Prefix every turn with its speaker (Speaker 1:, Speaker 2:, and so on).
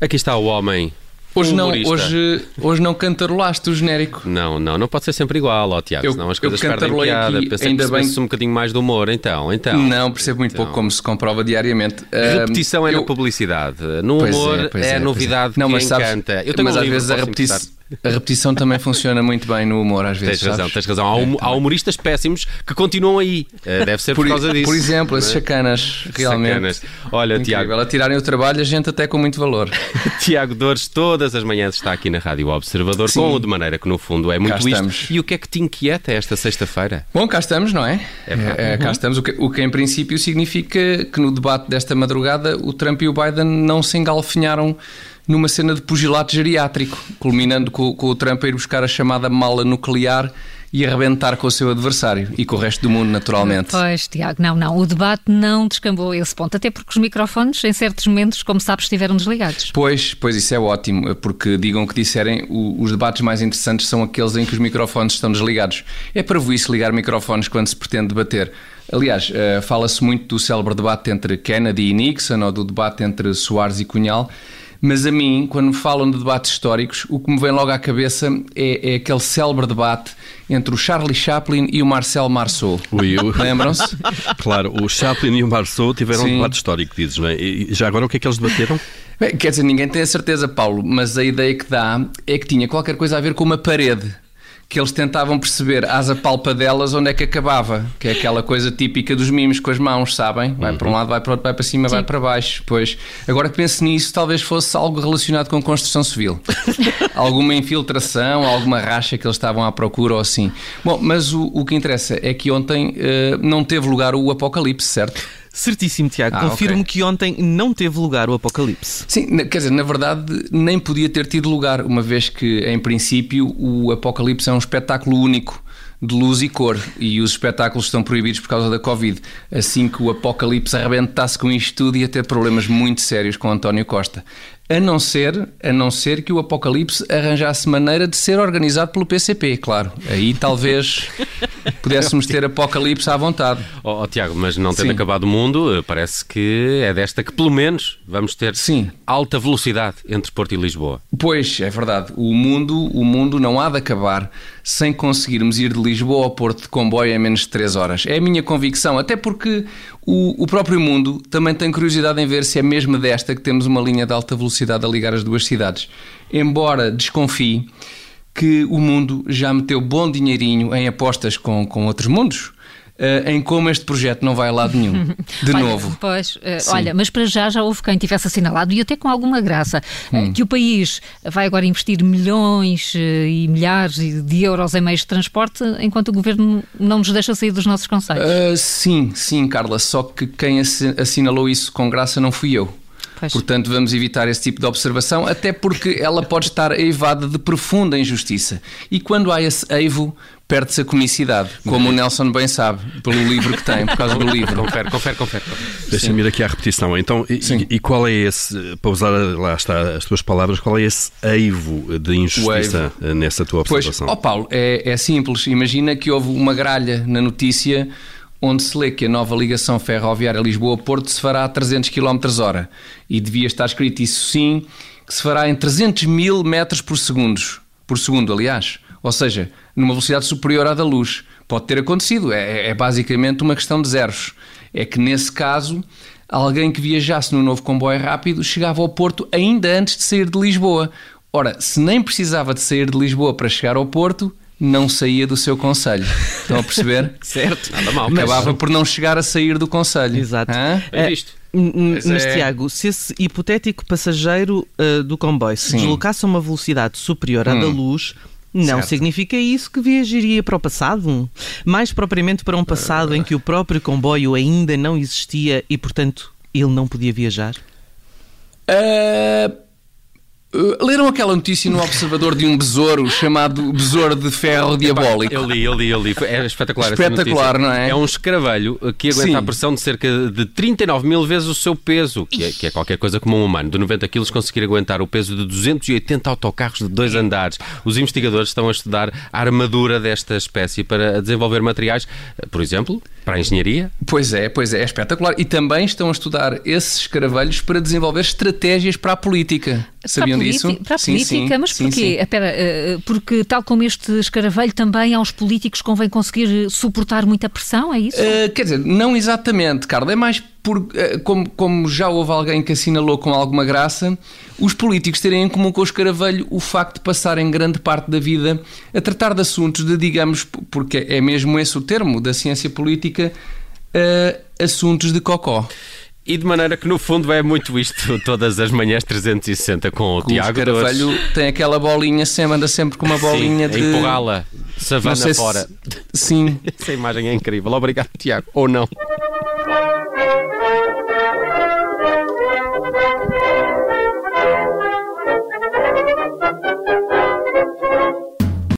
Speaker 1: Aqui está o homem.
Speaker 2: Hoje não cantarolaste o genérico.
Speaker 1: Não pode ser sempre igual, ó Tiago, senão as coisas perdem piada. Pensei que percebesse um bocadinho mais de humor, então.
Speaker 2: Não, percebo muito pouco, como se comprova diariamente.
Speaker 1: Repetição é na publicidade, no humor é a novidade que encanta.
Speaker 2: Mas às vezes a repetição também funciona muito bem no humor, às vezes.
Speaker 1: Tens razão. Há humoristas péssimos que continuam aí. Deve ser por causa disso.
Speaker 2: Por exemplo, esses sacanas, realmente.
Speaker 1: Olha,
Speaker 2: incrível.
Speaker 1: Tiago,
Speaker 2: a tirarem o trabalho, a gente até com muito valor.
Speaker 1: Tiago Dores, todas as manhãs está aqui na Rádio Observador, com o De Maneira que no fundo é muito isto. E o que é que te inquieta esta sexta-feira?
Speaker 2: Bom, cá estamos, não é? Cá estamos, o que em princípio significa que no debate desta madrugada o Trump e o Biden não se engalfinharam numa cena de pugilato geriátrico, culminando com o Trump a ir buscar a chamada mala nuclear e arrebentar com o seu adversário e com o resto do mundo, naturalmente.
Speaker 3: Pois, Tiago, não. O debate não descambou a esse ponto, até porque os microfones, em certos momentos, como sabes, estiveram desligados.
Speaker 2: Pois, isso é ótimo, porque digam o que disserem, os debates mais interessantes são aqueles em que os microfones estão desligados. É parvoíce ligar microfones quando se pretende debater. Aliás, fala-se muito do célebre debate entre Kennedy e Nixon, ou do debate entre Soares e Cunhal. Mas a mim, quando me falam de debates históricos, o que me vem logo à cabeça é aquele célebre debate entre o Charlie Chaplin e o Marcel Marceau. Lembram-se?
Speaker 4: Claro, o Chaplin e o Marceau tiveram um debate histórico, dizes, não é? E já agora o que é que eles debateram?
Speaker 2: Bem, quer dizer, ninguém tem a certeza, Paulo, mas a ideia que dá é que tinha qualquer coisa a ver com uma parede, que eles tentavam perceber às apalpadelas onde é que acabava, que é aquela coisa típica dos mimos com as mãos, sabem? Vai para um lado, vai para o outro, vai para cima, vai para baixo. Pois, agora que penso nisso, talvez fosse algo relacionado com construção civil. Alguma infiltração, alguma racha que eles estavam à procura ou assim. Bom, mas o que interessa é que ontem não teve lugar o apocalipse, certo?
Speaker 5: Certíssimo, Tiago. Confirmo que ontem não teve lugar o apocalipse.
Speaker 2: Sim, quer dizer, na verdade nem podia ter tido lugar, uma vez que, em princípio, o apocalipse é um espetáculo único de luz e cor, e os espetáculos estão proibidos por causa da Covid. Assim que o apocalipse arrebentasse com isto tudo, ia ter problemas muito sérios com António Costa. A não ser que o apocalipse arranjasse maneira de ser organizado pelo PCP, claro. Aí talvez pudéssemos ter apocalipse à vontade.
Speaker 1: Tiago, mas não tendo acabado o mundo, parece que é desta que pelo menos vamos ter alta velocidade entre Porto e Lisboa.
Speaker 2: Pois, é verdade. O mundo não há de acabar sem conseguirmos ir de Lisboa ao Porto de comboio em menos de 3 horas. É a minha convicção, até porque o próprio mundo também tem curiosidade em ver se é mesmo desta que temos uma linha de alta velocidade a ligar as duas cidades. Embora desconfie que o mundo já meteu bom dinheirinho em apostas com outros mundos, em como este projeto não vai a lado nenhum. Novo.
Speaker 3: Pois, olha, mas para já houve quem tivesse assinalado, e até com alguma graça, que o país vai agora investir milhões e milhares de euros em meios de transporte, enquanto o governo não nos deixa sair dos nossos concelhos.
Speaker 2: Sim, Carla, só que quem assinalou isso com graça não fui eu.
Speaker 3: Pois.
Speaker 2: Portanto, vamos evitar esse tipo de observação, até porque ela pode estar eivada de profunda injustiça. E quando há esse eivo, perde-se a comicidade, como o Nelson bem sabe, pelo livro que tem, por causa do livro.
Speaker 1: Confere.
Speaker 4: Deixa-me ir aqui à repetição. Então, e qual é esse, para usar, lá está, as tuas palavras, qual é esse eivo de injustiça nessa tua observação?
Speaker 2: Pois, Paulo, é simples. Imagina que houve uma gralha na notícia onde se lê que a nova ligação ferroviária Lisboa-Porto se fará a 300 km/h. E devia estar escrito isso sim, que se fará em 300 mil metros por segundo, aliás. Ou seja, numa velocidade superior à da luz. Pode ter acontecido, é basicamente uma questão de zeros. É que nesse caso, alguém que viajasse no novo comboio rápido chegava ao Porto ainda antes de sair de Lisboa. Ora, se nem precisava de sair de Lisboa para chegar ao Porto, não saía do seu concelho. Estão a perceber?
Speaker 5: Certo.
Speaker 1: Nada mal.
Speaker 2: Acabava por não chegar a sair do concelho.
Speaker 5: Exato.
Speaker 1: É visto.
Speaker 5: Mas, Tiago, se esse hipotético passageiro do comboio se deslocasse a uma velocidade superior à da luz, não significa isso que viajaria para o passado? Mais propriamente para um passado em que o próprio comboio ainda não existia e, portanto, ele não podia viajar?
Speaker 2: Leram aquela notícia no Observador de um besouro chamado Besouro de Ferro Diabólico?
Speaker 1: Eu li. É espetacular.
Speaker 2: Espetacular, não é?
Speaker 1: É um escaravelho que aguenta a pressão de cerca de 39 mil vezes o seu peso, que é qualquer coisa como um humano. De 90 quilos conseguir aguentar o peso de 280 autocarros de 2 andares. Os investigadores estão a estudar a armadura desta espécie para desenvolver materiais, por exemplo, para a engenharia.
Speaker 2: Pois é espetacular. E também estão a estudar esses escaravelhos para desenvolver estratégias para a política. Sabiam disso?
Speaker 3: Para a política, mas porquê? Porque tal como este escaravelho, também aos políticos convém conseguir suportar muita pressão, é isso?
Speaker 2: Quer dizer, não exatamente, Carla. É mais como já houve alguém que assinalou com alguma graça, os políticos terem em comum com o escaravelho o facto de passarem grande parte da vida a tratar de assuntos de, digamos, porque é mesmo esse o termo da ciência política, assuntos de cocó.
Speaker 1: E de maneira que, no fundo, é muito isto todas as manhãs 360 com o Tiago.
Speaker 2: O escaravelho tem aquela bolinha, anda sempre com uma bolinha de...
Speaker 1: empurrá-la, savana fora.
Speaker 2: Sim.
Speaker 1: Essa imagem é incrível. Obrigado, Tiago. Ou não.